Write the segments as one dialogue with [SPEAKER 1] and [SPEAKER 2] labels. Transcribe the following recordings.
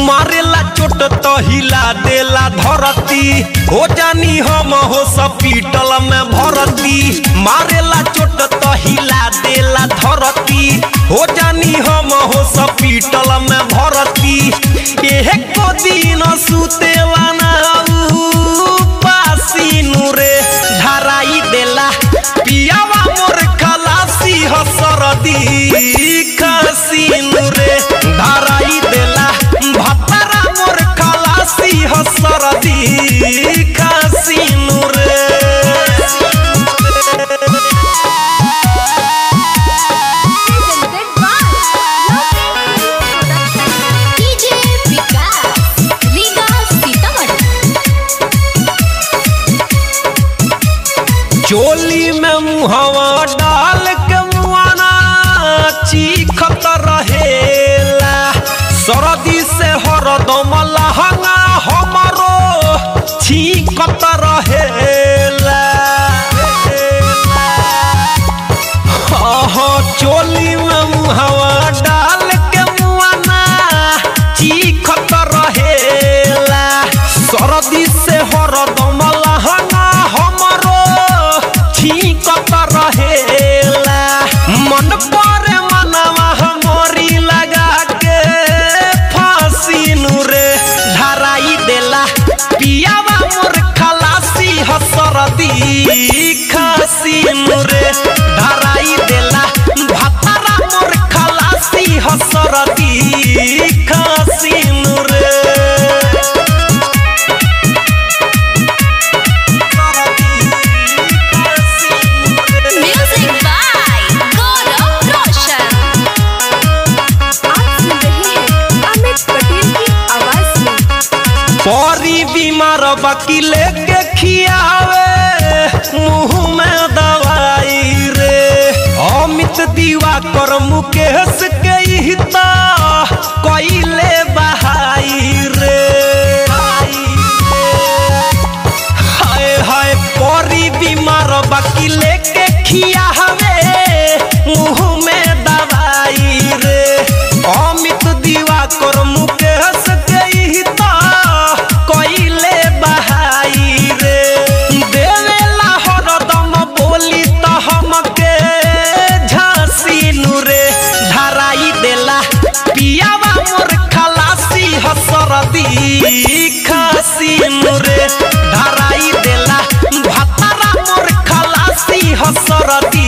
[SPEAKER 1] मारेला चोट तो हिला देला धरती हो जानी हम हॉस्पिटल में भर्ती मारेला चोट तो हिला देला धरती हो जानी हम हॉस्पिटल में भर्ती एको दिन सुतेला ना पासीनु रे धराई देला पियावा मोर खलासी हसरदी खसीनु रे धराई देला भतरा मोर खलासी हसरदी खसीनु रे चोली में मुहवा डाल के मुआना चीखत रहेला सरदी से हरदम लहंगा हमारो चीखत रहेला चोली में मुहवा डाल के मुआना चीखत रहेला सरदी से हरदम लहंगा हमारो चीखत रहेला मन पर मनवा हमरी लगा के फांसीनु रे धराई देला पियावा मोर खलासी हसरदी खसीनु रे धराई देला भतरा मोर खलासी हसरदी खसीनु रे परी बीमार बाकी लेके खियावे मुँह में दवाई रे अमित दीवा कर मुकेश के हिता कोइले बहाई रे हाय हाय परी बीमार बाकी लेके खियावे मुँह में दवाई रे अमित दीवा कर मुकेश के हिता कोइले बहाई रे देवेला हरदम बोली तो हमके झांसीनु रे धराई देला पियावा मोर खलासी हसरदी खसीनु रे धराई देला भतरा मोर खलासी हसरदी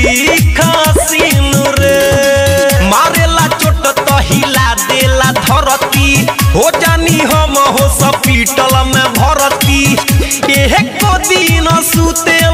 [SPEAKER 1] खसीनु रे मारेला चोट तो हिला देला धरती हो जानी हम हॉस्पिटल में भर्ती एको दिन सुते